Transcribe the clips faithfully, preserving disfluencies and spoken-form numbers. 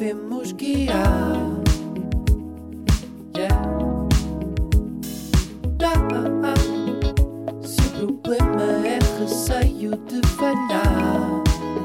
devemos guiar. Yeah. Se o problema é receio de falhar,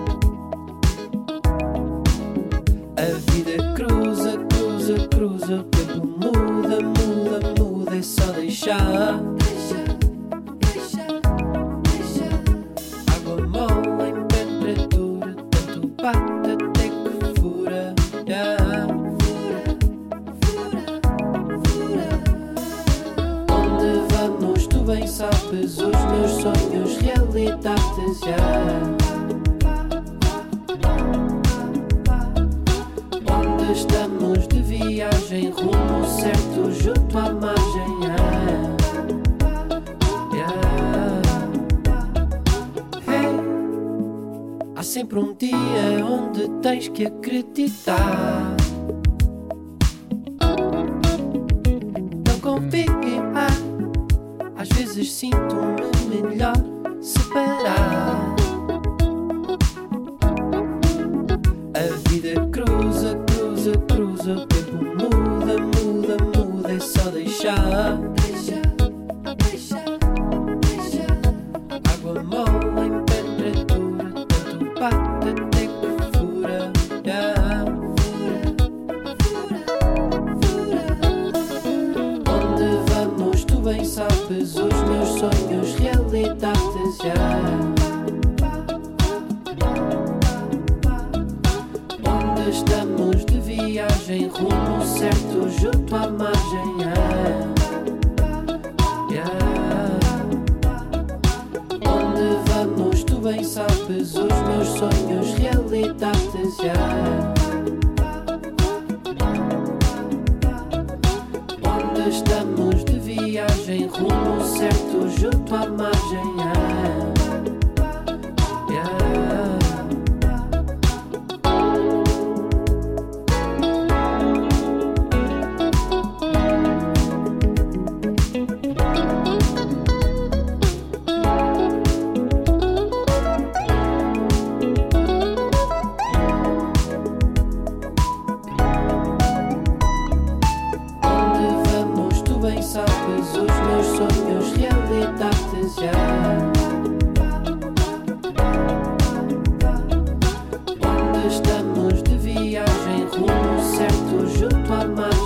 a vida cruza, cruza, cruza, o tempo muda, muda, muda, é só deixar. Deixa, deixa, deixa. Água mole em temperatura, tanto bate até que fura. Yeah. Fura, fura, fura. Onde vamos, tu bem sabes, os meus sonhos, realidades. Yeah. Estamos de viagem, rumo certo, junto à margem. Yeah. Yeah. Hey. Há sempre um dia onde tens que acreditar. Não confie, às vezes sinto-me melhor separar. A vida cruza, cruza, cruza, o tempo muda, muda, muda, é só deixar. Deixa, deixa, deixa. Água mole em temperatura, tanto bate até que fura. Yeah. Fura, fura, fura. Onde vamos, tu bem sabes, os meus sonhos, realidades. Yeah. Estamos de viagem, rumo certo, junto à margem. Yeah. Yeah. Onde vamos, tu bem sabes, os meus sonhos, realidades. Yeah. Onde estamos de viagem, rumo certo, junto à margem. Yeah. Sabes, os meus sonhos, realidades. Yeah. Onde estamos de viagem, rumo certo, junto à margem.